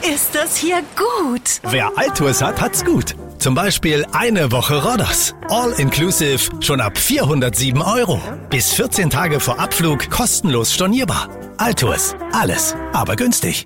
ist das hier gut. Wer Altours hat, hat's gut. Zum Beispiel eine Woche Rhodos. All-inclusive, schon ab 407 €. Bis 14 Tage vor Abflug kostenlos stornierbar. Altours, alles, aber günstig.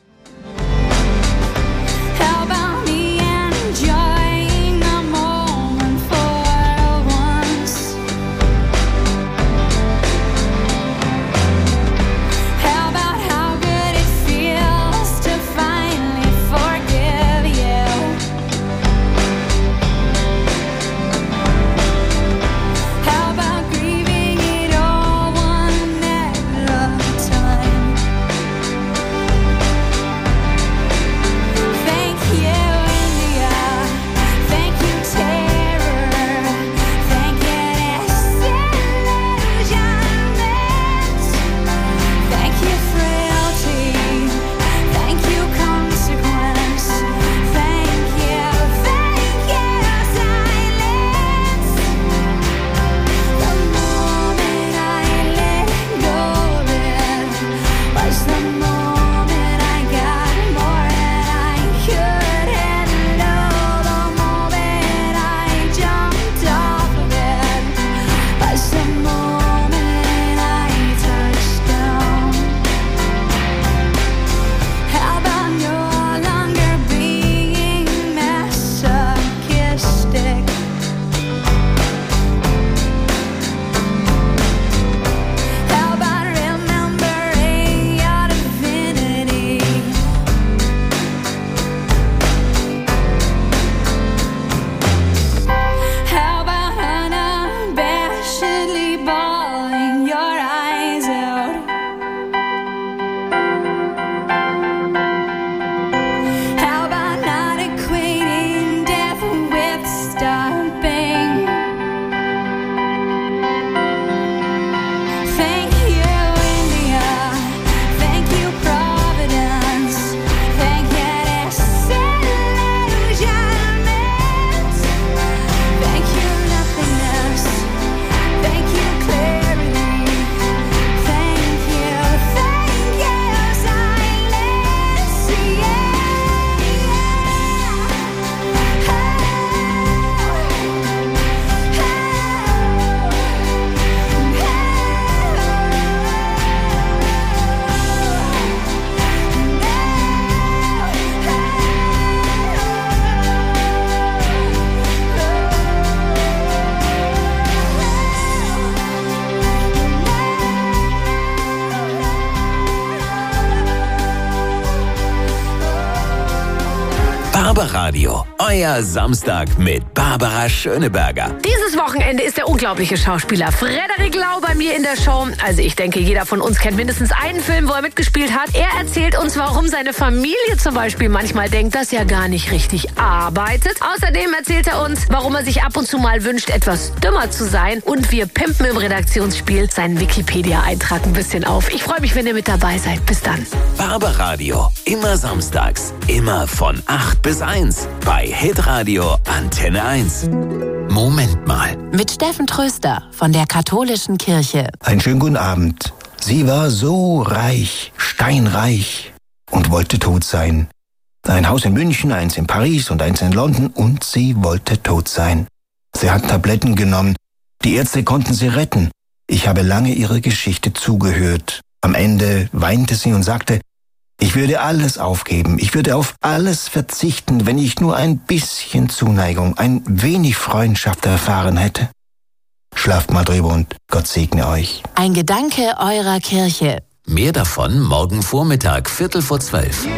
Barbaradio, euer Samstag mit Barbara Schöneberger. Dieses Wochenende ist der unglaubliche Schauspieler Frederik Lau bei mir in der Show. Also ich denke, jeder von uns kennt mindestens einen Film, wo er mitgespielt hat. Er erzählt uns, warum seine Familie zum Beispiel manchmal denkt, dass er gar nicht richtig arbeitet. Außerdem erzählt er uns, warum er sich ab und zu mal wünscht, etwas dümmer zu sein. Und wir pimpen im Redaktionsspiel seinen Wikipedia-Eintrag ein bisschen auf. Ich freue mich, wenn ihr mit dabei seid. Bis dann. Barbaradio, immer samstags, immer von 8 bis 1 bei Hitradio Antenne 1. Moment mal. Mit Steffen Tröster von der Katholischen Kirche. Einen schönen guten Abend. Sie war so reich, steinreich und wollte tot sein. Ein Haus in München, eins in Paris und eins in London und sie wollte tot sein. Sie hat Tabletten genommen. Die Ärzte konnten sie retten. Ich habe lange ihrer Geschichte zugehört. Am Ende weinte sie und sagte, ich würde alles aufgeben, ich würde auf alles verzichten, wenn ich nur ein bisschen Zuneigung, ein wenig Freundschaft erfahren hätte. Schlaft mal drüber und Gott segne euch. Ein Gedanke eurer Kirche. Mehr davon morgen Vormittag, 11:45.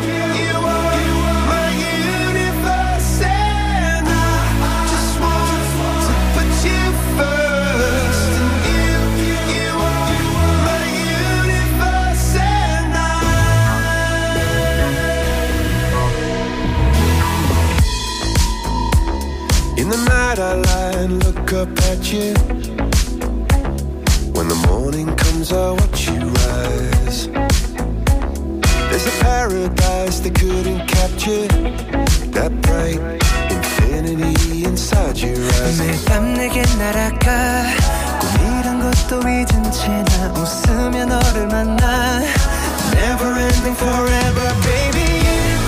In the night I lie and look up at you. When the morning comes I watch you rise. There's a paradise they couldn't capture. That bright infinity inside your eyes. 매일 밤 내게 날아가 꿈이란 것도 잊은 채 나 웃으며 너를 만나. Never ending forever baby.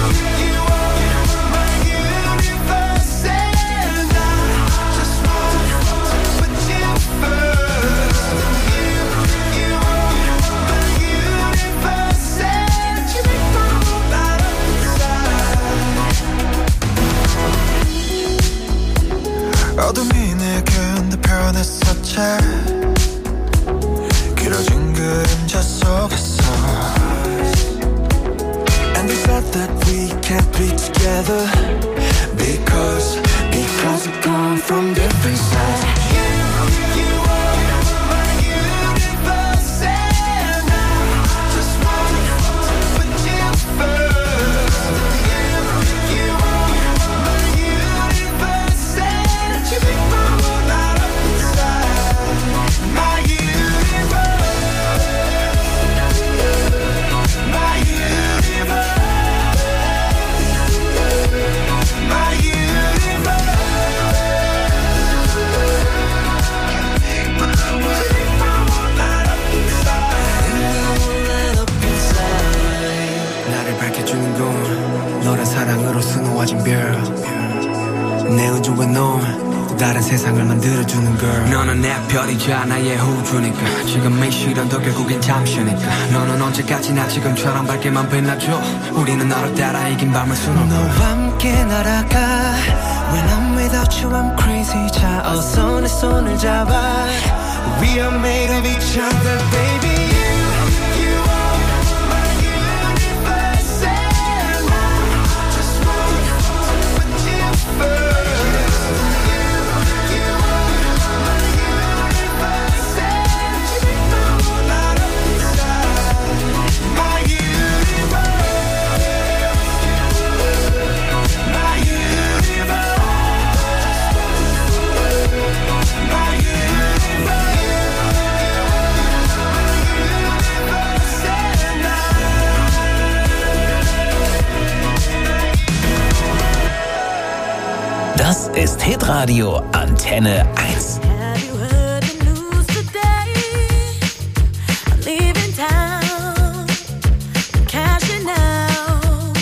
that we can't be together. Because we're gone from different sides. You are my universe, and I just wanna put you first. You are my universe, and you make my world light up inside. My universe, my universe, my universe. 나를 밝혀주는 건 너란 사랑으로 수놓아진 별. 내 우주에 넌 또 다른 세상을 만들어주는 걸. 너는 내 별이자 나의 호주니까 지금의 시련도 결국엔 잠시니까. 너는 언제까지나 지금처럼 밝게만 빛나줘. 우리는 너를 따라 이긴 밤을 수놓아. 너와 함께 날아가. When I'm without you I'm crazy. 자 어서 내 손을 잡아. We are made of each other baby. You are my universe, and I just wanna put you first. You are my universe, and you make my world light up inside. My universe, my universe, my Das ist Hitradio Antenne 1. Have you heard the news today? I'm leaving town, I'm cashing out.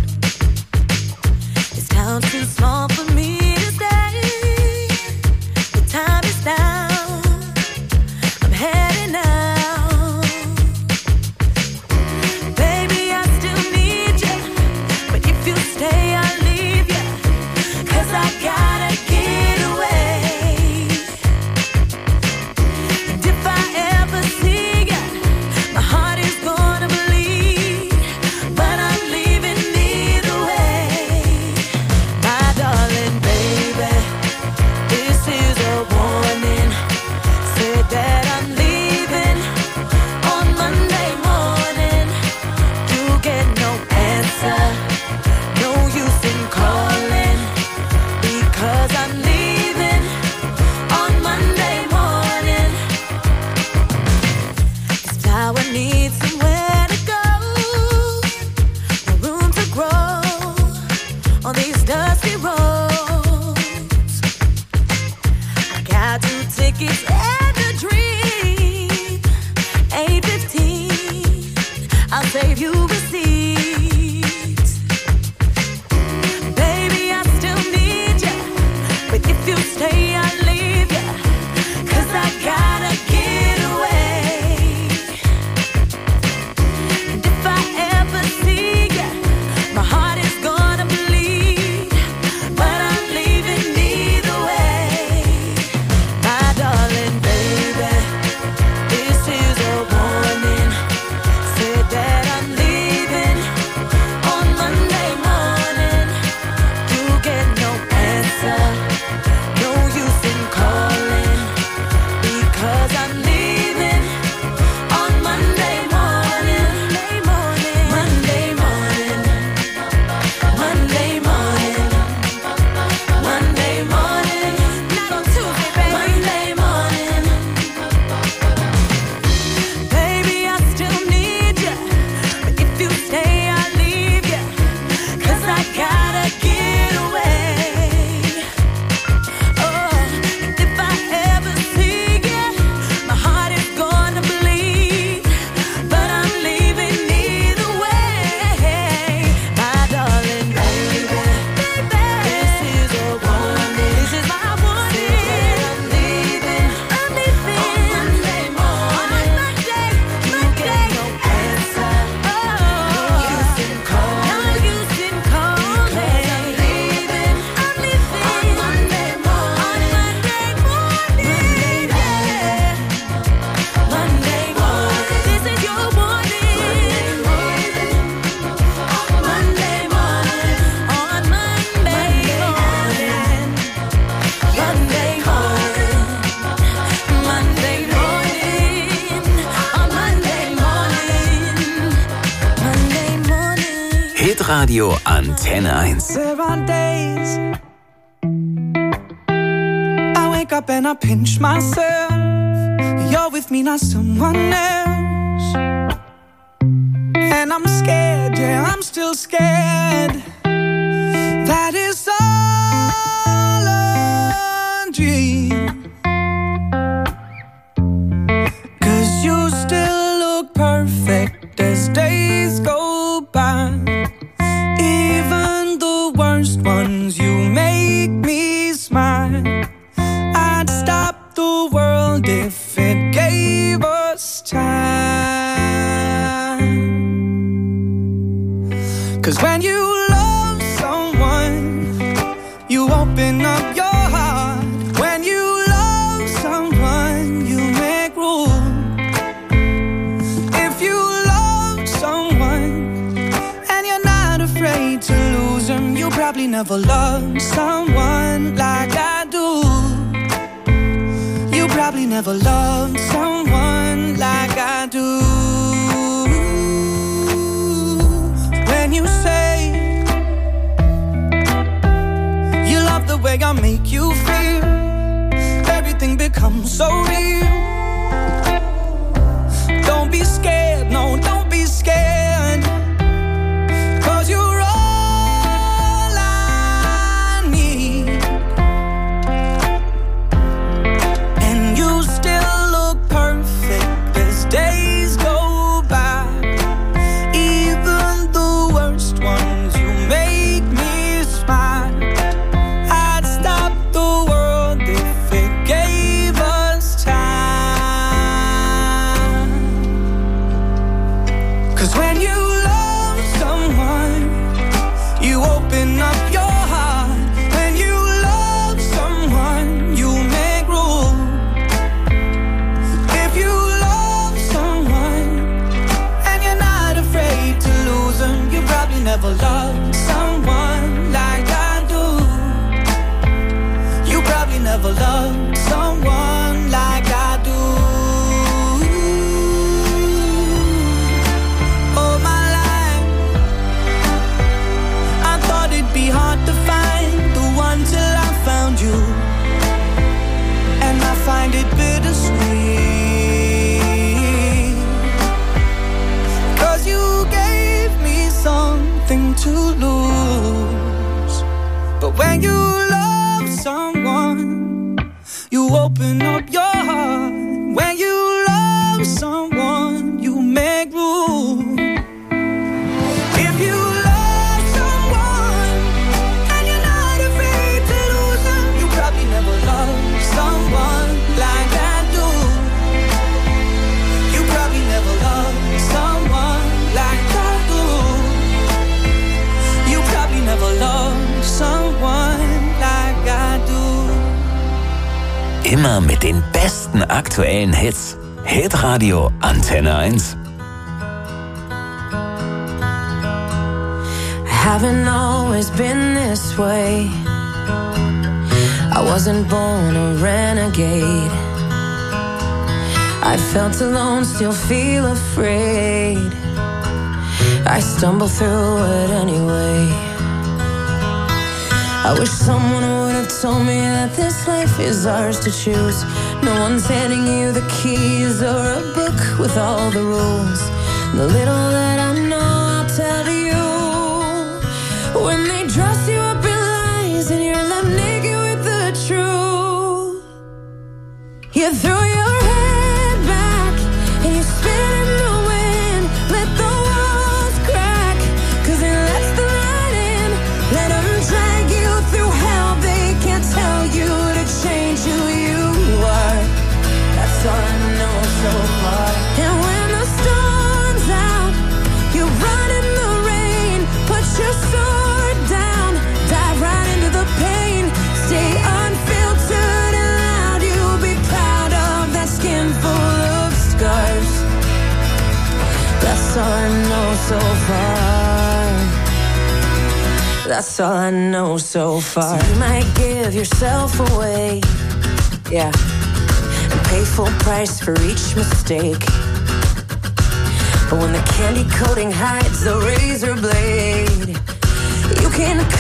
This town's too small for me to stay. The time is now, I'm heading out. Baby, I still need you, but if you stay, I'll leave you. 'Cause I gotta get away. And if I ever see you, my heart is gonna bleed. But I'm leaving either way. My darling baby, this is a warning. Said that I'm leaving on Monday morning. You get no answer, no use in calling. Because I'm leaving on Monday morning. This flower needs somewhere to go. No room to grow on these dusty roads. I got 2 tickets and a dream. 8:15, I'll save you receipts. Hitradio Antenne 1. There are days I wake up and I pinch myself. You're with me, not someone else. And I'm scared, yeah, I'm still scared. That is all a dream. 'Cause you still look perfect as days go by. Even the worst ones, you make me smile. I'd stop the world if it gave us time. 'Cause when you love someone, you open up your heart. When you love someone, you make room. If you love someone and you're not afraid to lose them, you probably never loved someone like I do. You probably never loved someone like I do. When you say you love the way I make you feel, everything becomes so real. Don't be scared, no, don't be scared. 'Cause you're all I need. And you still look perfect as days go by. Even the worst ones, you make me smile. I'd stop the world if it gave us time. 'Cause when you love someone, you open up your heart. When you love someone, you make room. If you love someone and you're not afraid to lose them, you probably never loved someone like I do. You probably never loved someone like I do. All my life I thought it'd be hard to find the one till I found you. And I find it bittersweet. 'Cause you gave me something to lose. But when you love someone, you open up your heart. When you love someone, you make room. If you love someone and you're not afraid to lose them, you probably never loved someone like I do. You probably never loved someone like I do. You probably never loved someone like I do. Immer mit den besten aktuellen Hits. Hitradio Antenne 1. I haven't always been this way. I wasn't born a renegade. I felt alone, still feel afraid. I stumble through it anyway. I wish someone would have told me that this life is ours to choose. No one's handing you the keys or a book with all the rules. The little that I know, I'll tell you. When they dress you up in lies and you're left naked with the truth, you throw your head back and you spin in the wind. Let the walls crack, 'cause it lets the light in. Let them drag you through hell. They can't tell you to change who you are. That's all I know so far. And when the storm's out, you run in the rain. Put your sword down, dive right into the pain. Stay unfiltered and loud. You'll be proud of that skin full of scars. That's all I know so far. That's all I know so far. So you might give yourself away, yeah, and pay full price for each mistake. But when the candy coating hides the razor blade,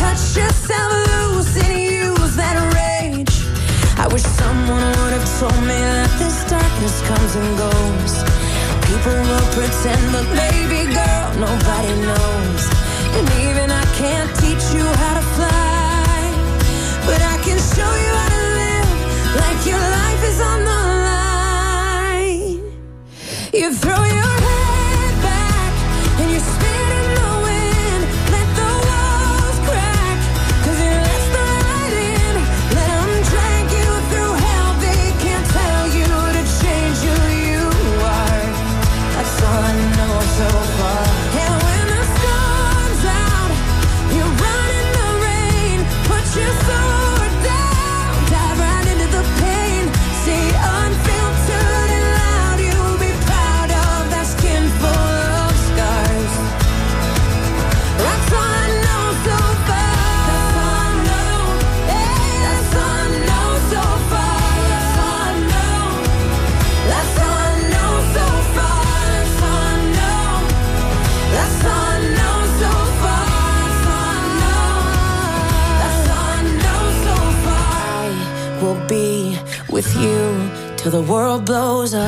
cut yourself loose and use that rage. I wish someone would have told me that this darkness comes and goes. People will pretend, but baby girl, nobody knows. And even I can't teach you how to fly, but I can show you how to live like your life is on the line. You throw your head back and you spin in the wind. Let the walls crack, 'cause it lets the light in. Let them drag you through hell. They can't tell you to change who you are. That's all I know so far. And when the sun's out, you run in the rain. Put your sword down, dive right into the pain. Stay unfiltered and loud. You'll be proud of that skin full of scars. That's all I know so far. That's all I know. Hey, that's all I know so far. That's all I know. That's all I know so far. That's all I know. That's all I know so far. That's all I know. That's all I know so far. I will be with you till the world blows up.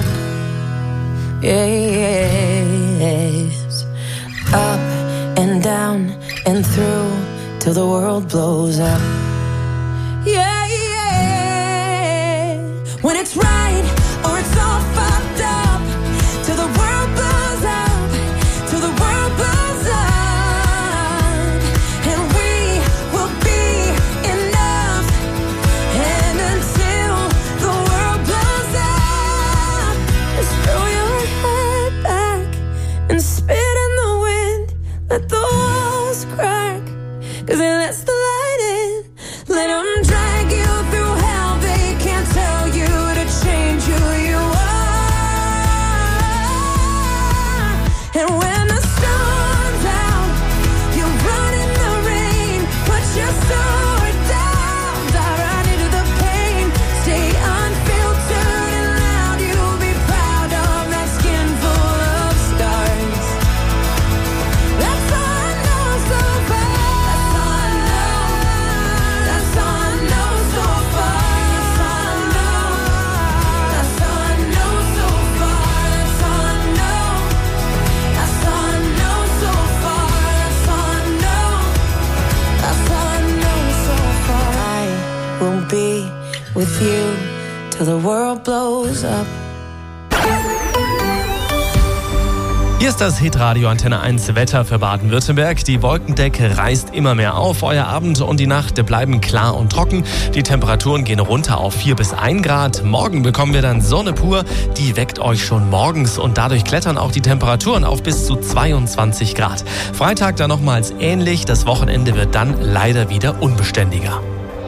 Yes. Up and down and through till the world blows up. Yeah, yeah. When it's right or it's all fucked up, till the world blows up, till the world blows up, and we will be enough. And until the world blows up, just throw your head back and spit in the wind. Let the walls crack, 'cause it lets the light in. Let them drag you through hell. They can't tell you to change who you are. And when the sun's out, you run in the rain. Put your sword down, dive right into the pain. Stay unfiltered and loud. You'll be proud of that skin full of scars. That's all I know so far. That's all I know. That's all I know so far. That's all I know. That's all I know so far. That's all I know. That's all I know so far. That's all I know. That's all I know so far. I will be with you till the world blows up. Hier ist das Hitradio Antenne 1 Wetter für Baden-Württemberg. Die Wolkendecke reißt immer mehr auf. Euer Abend und die Nacht bleiben klar und trocken. Die Temperaturen gehen runter auf 4 bis 1 Grad. Morgen bekommen wir dann Sonne pur. Die weckt euch schon morgens und dadurch klettern auch die Temperaturen auf bis zu 22 Grad. Freitag dann nochmals ähnlich. Das Wochenende wird dann leider wieder unbeständiger.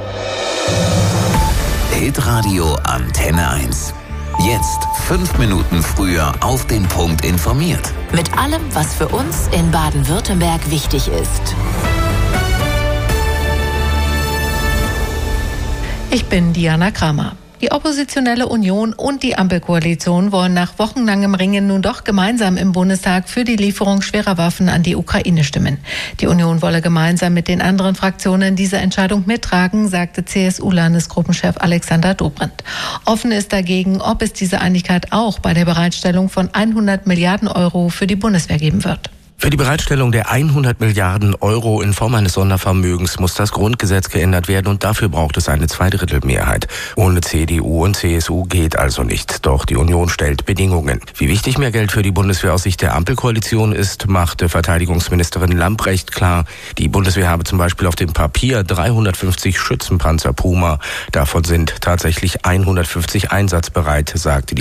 Hitradio Antenne 1. Jetzt 5 Minuten früher auf den Punkt informiert. Mit allem, was für uns in Baden-Württemberg wichtig ist. Ich bin Diana Kramer. Die oppositionelle Union und die Ampelkoalition wollen nach wochenlangem Ringen nun doch gemeinsam im Bundestag für die Lieferung schwerer Waffen an die Ukraine stimmen. Die Union wolle gemeinsam mit den anderen Fraktionen diese Entscheidung mittragen, sagte CSU-Landesgruppenchef Alexander Dobrindt. Offen ist dagegen, ob es diese Einigkeit auch bei der Bereitstellung von 100 Milliarden Euro für die Bundeswehr geben wird. Für die Bereitstellung der 100 Milliarden Euro in Form eines Sondervermögens muss das Grundgesetz geändert werden und dafür braucht es eine Zweidrittelmehrheit. Ohne CDU und CSU geht also nicht. Doch die Union stellt Bedingungen. Wie wichtig mehr Geld für die Bundeswehr aus Sicht der Ampelkoalition ist, machte Verteidigungsministerin Lambrecht klar. Die Bundeswehr habe zum Beispiel auf dem Papier 350 Schützenpanzer Puma. Davon sind tatsächlich 150 einsatzbereit, sagte die